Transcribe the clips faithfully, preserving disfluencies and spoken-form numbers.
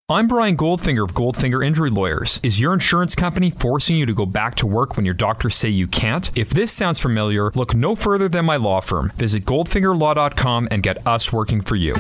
I'm Brian Goldfinger of Goldfinger Injury Lawyers. Is your insurance company forcing you to go back to work when your doctors say you can't? If this sounds familiar, look no further than my law firm. Visit goldfinger law dot com and get us working for you.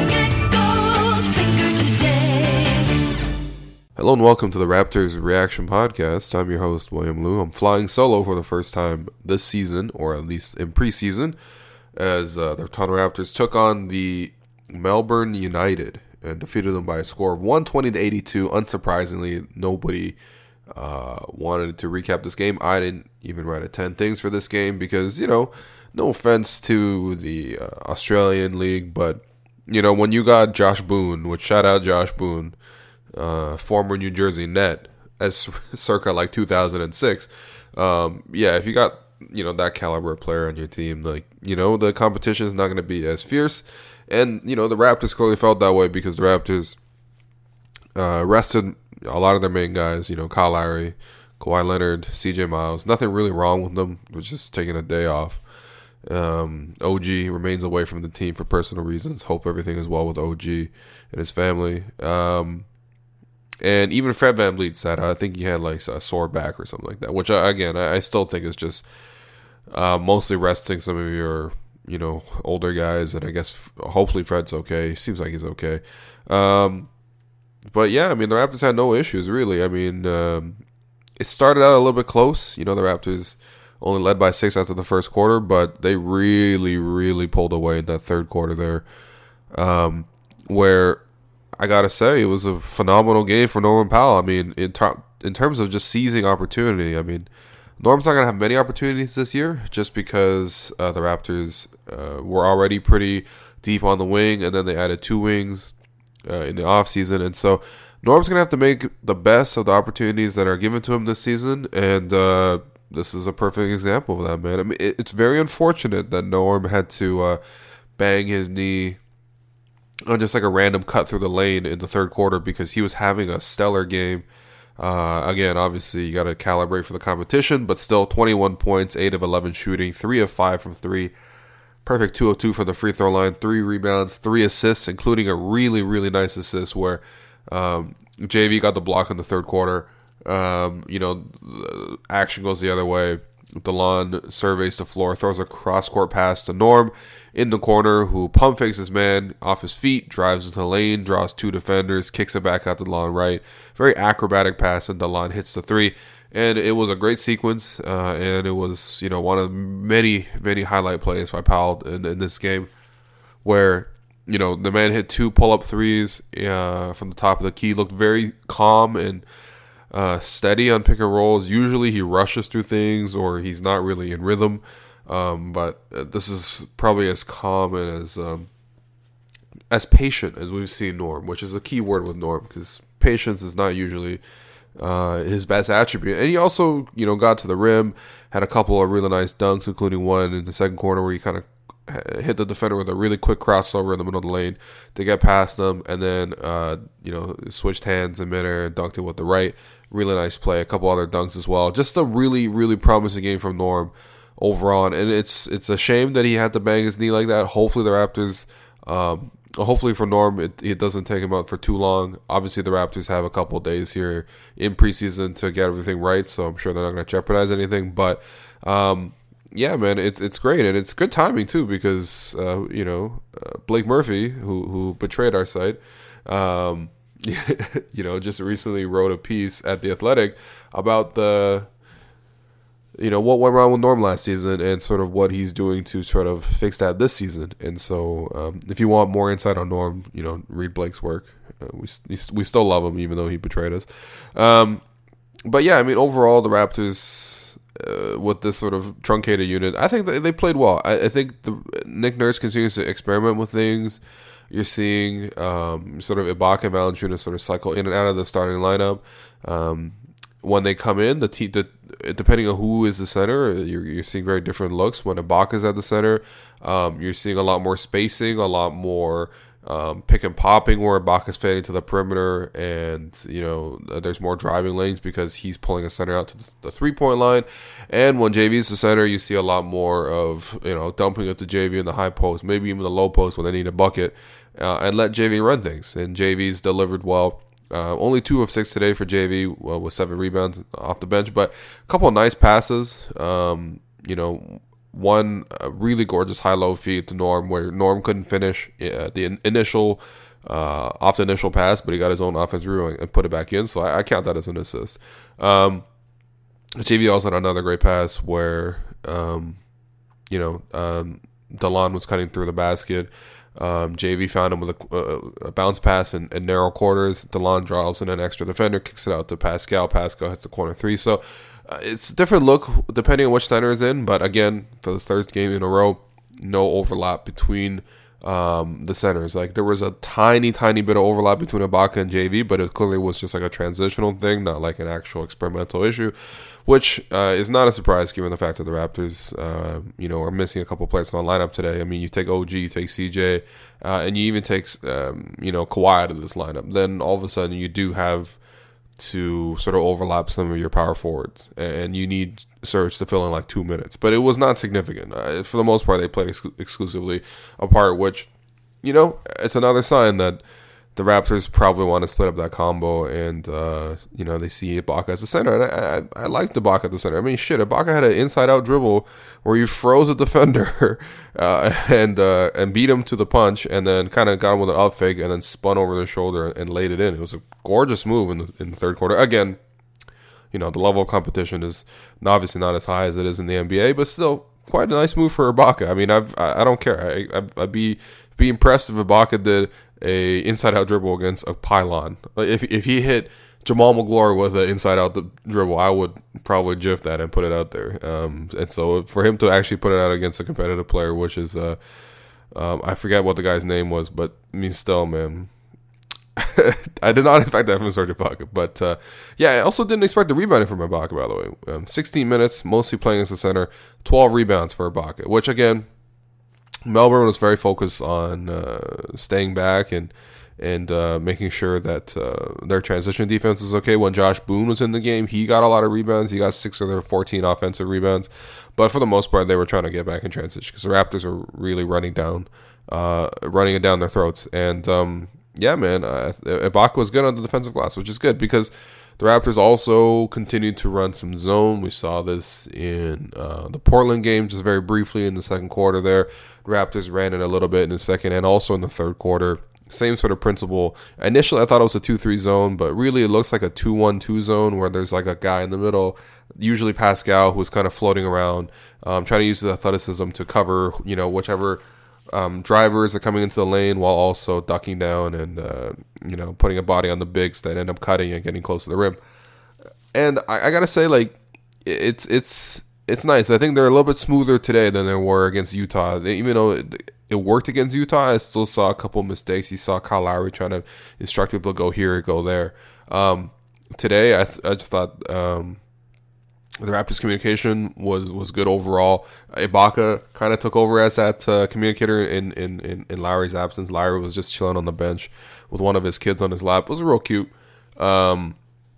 Hello and welcome to the Raptors Reaction Podcast. I'm your host, William Liu. I'm flying solo for the first time this season, or at least in preseason, as uh, the Toronto Raptors took on the Melbourne United and defeated them by a score of one twenty to eighty-two. Unsurprisingly, nobody uh, wanted to recap this game. I didn't even write a ten things for this game because, you know, no offense to the uh, Australian League, but, you know, when you got Josh Boone, which shout out Josh Boone, uh, former New Jersey Net, as circa like two thousand six, um, yeah, if you got, you know, that caliber player on your team, like, you know, the competition is not going to be as fierce. And, you know, the Raptors clearly felt that way because the Raptors uh, rested a lot of their main guys, you know, Kyle Lowry, Kawhi Leonard, C J Miles. Nothing really wrong with them. It was just taking a day off. Um, O G remains away from the team for personal reasons. Hope everything is well with O G and his family. Um, and even Fred VanVleet said, I think he had like a sore back or something like that, which, again, I, I still think is just uh, mostly resting some of your, you know, older guys, and I guess hopefully Fred's okay. He seems like he's okay. Um, but yeah, I mean, the Raptors had no issues, really. I mean, um, it started out a little bit close. You know, the Raptors only led by six after the first quarter, but they really, really pulled away in that third quarter there, um, where I got to say, it was a phenomenal game for Norman Powell. I mean, in, ter- in terms of just seizing opportunity, I mean, Norm's not going to have many opportunities this year just because uh, the Raptors uh, were already pretty deep on the wing, and then they added two wings uh, in the offseason. And so Norm's going to have to make the best of the opportunities that are given to him this season, and uh, this is a perfect example of that, man. I mean, it, it's very unfortunate that Norm had to uh, bang his knee on just like a random cut through the lane in the third quarter because he was having a stellar game. Uh, again, obviously, you got to calibrate for the competition, but still twenty-one points, eight of eleven shooting, three of five from three, perfect two of two from the free throw line, three rebounds, three assists, including a really, really nice assist where um, J V got the block in the third quarter. Um, you know, action goes the other way. DeLon surveys the floor, throws a cross-court pass to Norm in the corner, who pump fakes his man off his feet, drives into the lane, draws two defenders, kicks it back out to DeLon right. Very acrobatic pass, and DeLon hits the three. And it was a great sequence, uh, and it was, you know, one of many, many highlight plays by Powell in, in this game where, you know, the man hit two pull-up threes uh, from the top of the key, looked very calm and Uh, steady on pick and rolls. Usually he rushes through things or he's not really in rhythm. Um, but this is probably as calm and as um, as patient as we've seen Norm, which is a key word with Norm because patience is not usually uh, his best attribute. And he also, you know, got to the rim, had a couple of really nice dunks, including one in the second quarter where he kind of hit the defender with a really quick crossover in the middle of the lane to get past them, and then uh, you know, switched hands in midair and dunked it with the right. Really nice play. A couple other dunks as well. Just a really, really promising game from Norm overall. And it's it's a shame that he had to bang his knee like that. Hopefully the Raptors, um, hopefully for Norm, it, it doesn't take him out for too long. Obviously the Raptors have a couple of days here in preseason to get everything right, so I'm sure they're not going to jeopardize anything. But um, yeah, man, it's it's great, and it's good timing too because uh, you know, uh, Blake Murphy, who who betrayed our site, um, you know, just recently wrote a piece at The Athletic about the, you know, what went wrong with Norm last season and sort of what he's doing to sort of fix that this season. And so um, if you want more insight on Norm, you know, read Blake's work. Uh, we we still love him even though he betrayed us. Um, but yeah, I mean, overall, the Raptors, uh, with this sort of truncated unit, I think they, they played well. I, I think the Nick Nurse continues to experiment with things. You're seeing um, sort of Ibaka and Valanciunas sort of cycle in and out of the starting lineup. Um, when they come in, the, te- the depending on who is the center, you're, you're seeing very different looks. When Ibaka's at the center, um, you're seeing a lot more spacing, a lot more um, pick and popping where Ibaka's fading to the perimeter, and you know there's more driving lanes because he's pulling a center out to the, the three-point line. And when J V's the center, you see a lot more of you know dumping it to J V in the high post, maybe even the low post when they need a bucket. Uh, and let J V run things. And J V's delivered well Uh, only two of six today for J V well, with seven rebounds off the bench, but a couple of nice passes. Um, you know, one uh, really gorgeous high-low feed to Norm where Norm couldn't finish uh, the in- initial uh, off the initial pass, but he got his own offensive rebound and put it back in. So I, I count that as an assist. Um, J V also had another great pass where um, you know um, Delon was cutting through the basket. Um, J V found him with a, uh, a bounce pass in, in narrow quarters. DeLon draws in an extra defender, kicks it out to Pascal. Pascal hits the corner three. So uh, it's a different look depending on which center is in. But again, for the third game in a row, no overlap between um, the centers. Like there was a tiny, tiny bit of overlap between Ibaka and J V, but it clearly was just like a transitional thing, not like an actual experimental issue, which uh, is not a surprise given the fact that the Raptors, uh, you know, are missing a couple players in the lineup today. I mean, you take O G, you take C J, uh, and you even take, um, you know, Kawhi out of this lineup. Then all of a sudden you do have to sort of overlap some of your power forwards, and you need Serge to fill in like two minutes. But it was not significant. Uh, for the most part, they played ex- exclusively apart, which, you know, it's another sign that the Raptors probably want to split up that combo, and, uh, you know, they see Ibaka as a center. And I, I, I like Ibaka at the center. I mean, shit, Ibaka had an inside-out dribble where he froze a defender uh, and uh, and beat him to the punch, and then kind of got him with an up fake, and then spun over the shoulder and laid it in. It was a gorgeous move in the, in the third quarter. Again, you know, the level of competition is obviously not as high as it is in the N B A, but still quite a nice move for Ibaka. I mean, I've, I I don't care. I, I, I'd be be impressed if Ibaka did a inside-out dribble against a pylon. Like if if he hit Jamal McGlory with an inside-out dribble, I would probably gif that and put it out there. Um, and so for him to actually put it out against a competitive player, which is, uh, um, I forget what the guy's name was, but I mean, still, man, I did not expect that from Serge Ibaka. But uh, yeah, I also didn't expect the rebounding from Ibaka, by the way. Um, sixteen minutes, mostly playing as a center, twelve rebounds for Ibaka, which again, Melbourne was very focused on uh, staying back and and uh, making sure that uh, their transition defense is okay. When Josh Boone was in the game, he got a lot of rebounds. He got six of their fourteen offensive rebounds. But for the most part, they were trying to get back in transition because the Raptors were really running down, uh, running it down their throats. And um, yeah, man, uh, Ibaka was good on the defensive glass, which is good because the Raptors also continued to run some zone. We saw this in uh, the Portland game just very briefly in the second quarter there. The Raptors ran it a little bit in the second and also in the third quarter. Same sort of principle. Initially, I thought it was a two three zone, but really it looks like a two one two zone where there's like a guy in the middle, usually Pascal, who's kind of floating around, um, trying to use his athleticism to cover, you know, whichever um, drivers are coming into the lane while also ducking down and, uh, you know, putting a body on the bigs that end up cutting and getting close to the rim. And I, I got to say, like, it's it's it's nice. I think they're a little bit smoother today than they were against Utah. They, even though it, it worked against Utah, I still saw a couple of mistakes. You saw Kyle Lowry trying to instruct people to go here, go there. Um, today, I, th- I just thought um, the Raptors' communication was, was good overall. Ibaka kind of took over as that uh, communicator in, in, in, in Lowry's absence. Lowry was just chilling on the bench with one of his kids on his lap. It was real cute. Um,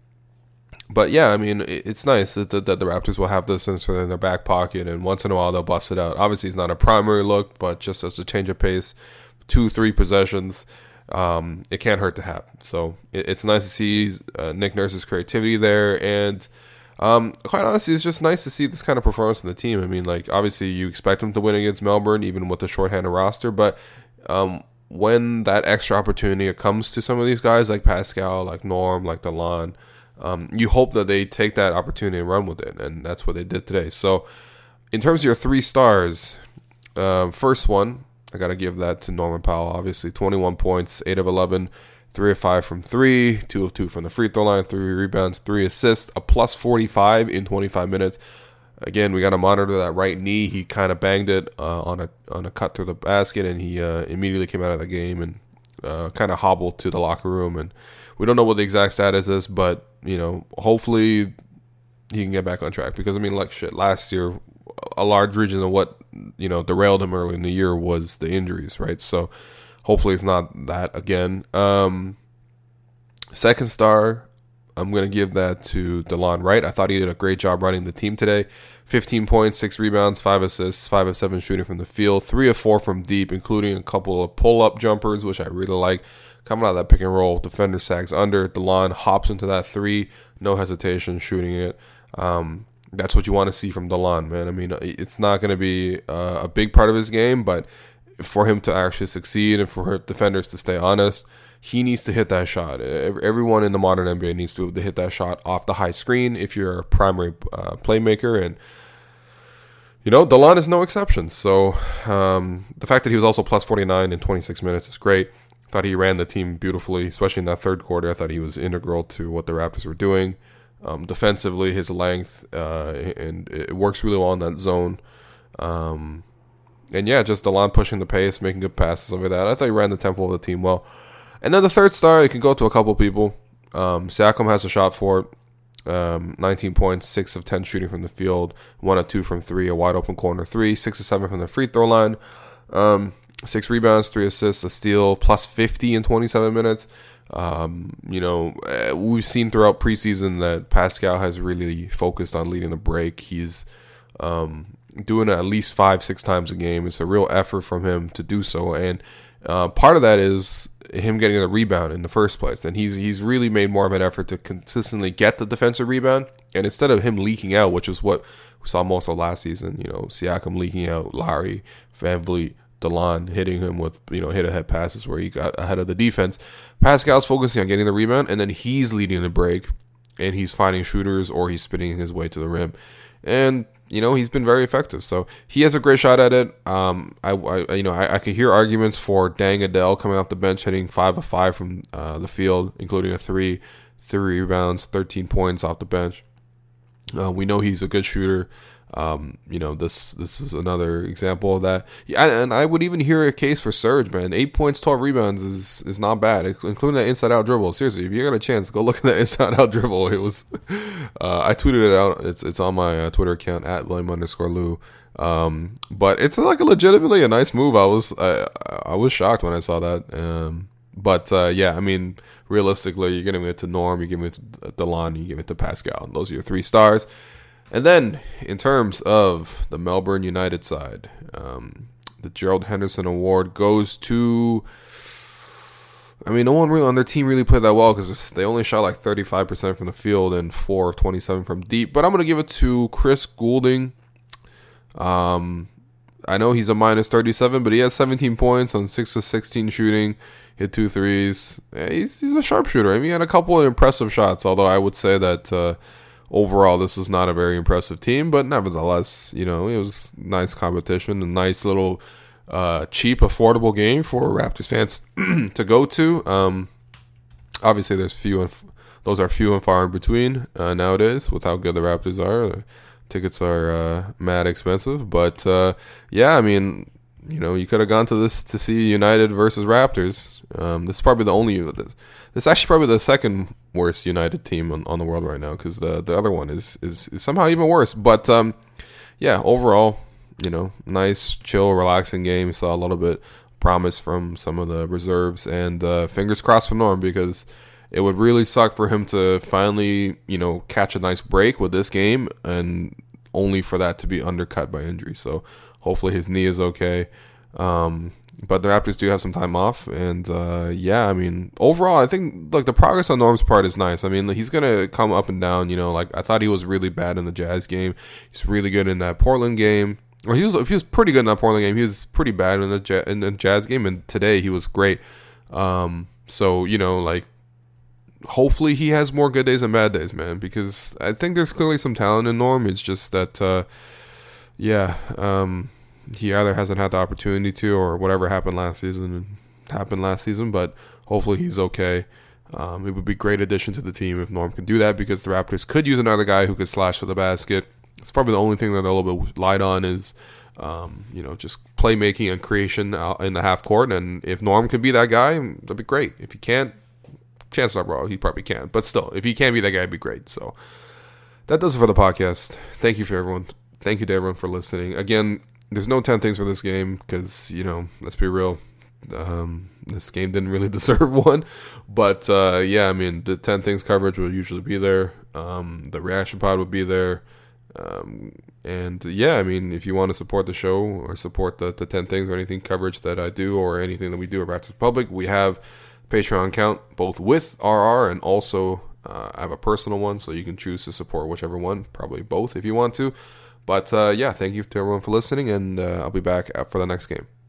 But yeah, I mean, it's nice that the, that the Raptors will have this in their back pocket, and once in a while they'll bust it out. Obviously, it's not a primary look, but just as a change of pace, two, three possessions, um, it can't hurt to have. So it, it's nice to see uh, Nick Nurse's creativity there, and um, quite honestly, it's just nice to see this kind of performance in the team. I mean, like obviously you expect them to win against Melbourne, even with the shorthanded roster, but um, when that extra opportunity comes to some of these guys like Pascal, like Norm, like DeLon, Um, you hope that they take that opportunity and run with it, and that's what they did today. So, in terms of your three stars, uh, first one, I got to give that to Norman Powell, obviously. twenty-one points, eight of eleven, three of five from three, two of two from the free throw line, three rebounds, three assists, a plus forty-five in twenty-five minutes. Again, we got to monitor that right knee. He kind of banged it uh, on a on a cut through the basket, and he uh, immediately came out of the game and uh, kind of hobbled to the locker room. And we don't know what the exact status is, but you know, hopefully he can get back on track because I mean, like shit, last year a large region of what you know derailed him early in the year was the injuries, right? So hopefully it's not that again. Um, second star, I'm going to give that to DeLon Wright. I thought he did a great job running the team today. fifteen points, six rebounds, five assists, five of seven shooting from the field, three of four from deep, including a couple of pull-up jumpers, which I really like. Coming out of that pick and roll, defender sags under. DeLon hops into that three, no hesitation, shooting it. Um, that's what you want to see from DeLon, man. I mean, it's not going to be uh, a big part of his game, but for him to actually succeed and for defenders to stay honest, he needs to hit that shot. Everyone in the modern N B A needs to be able to hit that shot off the high screen if you're a primary uh, playmaker. And, you know, DeLon is no exception. So um, the fact that he was also plus forty-nine in twenty-six minutes is great. I thought he ran the team beautifully, especially in that third quarter. I thought he was integral to what the Raptors were doing. Um, defensively, his length, uh, and it works really well in that zone. Um, and, yeah, just DeLon pushing the pace, making good passes over that. I thought he ran the tempo of the team well. And then the third star, it can go to a couple people. Um, Siakam has a shot for it. Um, nineteen points, six of ten shooting from the field, one of two from three, a wide open corner three, six of seven from the free throw line, um, six rebounds, three assists, a steal, plus fifty in twenty-seven minutes. Um, you know, we've seen throughout preseason that Pascal has really focused on leading the break. He's um, doing it at least five, six times a game. It's a real effort from him to do so, and uh, part of that is him getting the rebound in the first place. And he's he's really made more of an effort to consistently get the defensive rebound. And instead of him leaking out, which is what we saw most of last season, you know, Siakam leaking out, Lowry, VanVleet, DeLon hitting him with, you know, hit-ahead passes where he got ahead of the defense. Pascal's focusing on getting the rebound, and then he's leading the break, and he's finding shooters or he's spinning his way to the rim. And, you know, he's been very effective. So he has a great shot at it. Um, I, I you know, I, I could hear arguments for Deng Adele coming off the bench, hitting five of five from uh, the field, including a three, three rebounds, thirteen points off the bench. Uh, we know he's a good shooter. Um, you know, this this is another example of that. Yeah, and I would even hear a case for Serge, man. Eight points, twelve rebounds is is not bad, including that inside-out dribble. Seriously, if you got a chance, go look at that inside-out dribble. It was, uh, I tweeted it out. It's it's on my uh, Twitter account at William underscore Lou. Um, but it's like a legitimately a nice move. I was I I was shocked when I saw that. Um, but uh, yeah, I mean, realistically, you're giving it to Norm, you're giving it to DeLon, you give it to Pascal. Those are your three stars. And then, in terms of the Melbourne United side, um, the Gerald Henderson Award goes to, I mean, no one really on their team really played that well because they only shot like thirty-five percent from the field and four of twenty-seven from deep. But I'm going to give it to Chris Goulding. Um, I know he's a minus thirty-seven, but he has seventeen points on six of sixteen shooting, hit two threes. Yeah, he's, he's a sharpshooter. I mean, he had a couple of impressive shots, although I would say that uh, overall, this is not a very impressive team, but nevertheless, you know, it was nice competition, a nice little uh, cheap, affordable game for Raptors fans to go to. Um, obviously, there's few and f- those are few and far in between uh, nowadays with how good the Raptors are. The tickets are uh, mad expensive, but uh, yeah, I mean, you know, you could have gone to this to see United versus Raptors. Um, this is probably the only. This, this is actually probably the second worst United team on, on the world right now because the the other one is, is is somehow even worse. But um, yeah, overall, you know, nice, chill, relaxing game. Saw a little bit promise from some of the reserves, and uh, fingers crossed for Norm because it would really suck for him to finally, you know, catch a nice break with this game and only for that to be undercut by injury. So hopefully his knee is okay. Um, but the Raptors do have some time off. And, uh, yeah, I mean, overall, I think, like, the progress on Norm's part is nice. I mean, he's going to come up and down, you know. Like, I thought he was really bad in the Jazz game. He's really good in that Portland game. Or he was he was pretty good in that Portland game. He was pretty bad in the, in the Jazz game. And today he was great. Um, so, you know, like, hopefully he has more good days and bad days, man. Because I think there's clearly some talent in Norm. It's just that, uh, yeah, um... he either hasn't had the opportunity to, or whatever happened last season happened last season. But hopefully he's okay. Um, it would be a great addition to the team if Norm could do that because the Raptors could use another guy who could slash to the basket. It's probably the only thing that they're a little bit light on is, um, you know, just playmaking and creation out in the half court. And if Norm could be that guy, that'd be great. If he can't, chances are, bro, he probably can't. But still, if he can be that guy, it'd be great. So that does it for the podcast. Thank you for everyone. Thank you to everyone for listening. Again, there's no ten things for this game because, you know, let's be real. Um, this game didn't really deserve one, but uh, yeah, I mean the ten things coverage will usually be there. Um, the reaction pod will be there, um, and yeah, I mean if you want to support the show or support the, the ten things or anything coverage that I do or anything that we do at Raptors Public, we have a Patreon account both with R R and also uh, I have a personal one, so you can choose to support whichever one, probably both if you want to. But uh, yeah, thank you to everyone for listening, and uh, I'll be back for the next game.